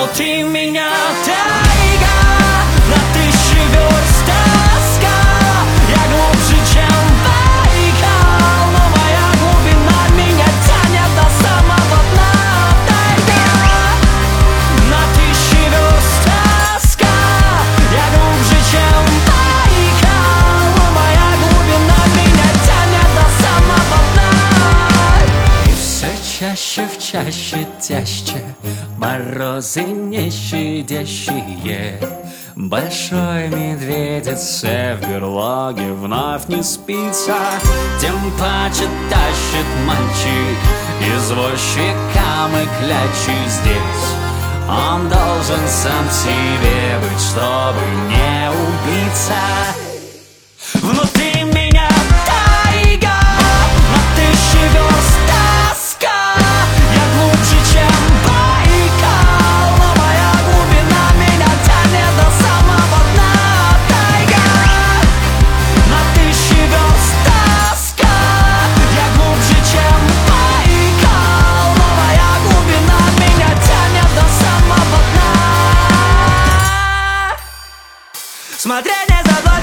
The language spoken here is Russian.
Внутри меня тайга, на тысячи верст тоска. Я глубже, чем Байкал, но моя глубина меня тянет до самого дна. Тайга, на тысячи верст тоска. Я глубже, чем Байкал, но моя глубина меня тянет до самого дна. И все чаще в чаще тяжче морозы не щадящие. Большой медведице в берлоге вновь не спится. Тем паче тащит мальчик извозчикам и клячи здесь. Он должен сам себе быть, чтобы не убиться. Внутри меня тайга, на тысячи верст тоска. Я глубже, чем Байкал, но моя глубина меня тянет до самого дна. Тайга, на тысячи верст тоска. Я глубже, чем Байкал, но моя глубина меня тянет до самого дна. Смотреть не забывай.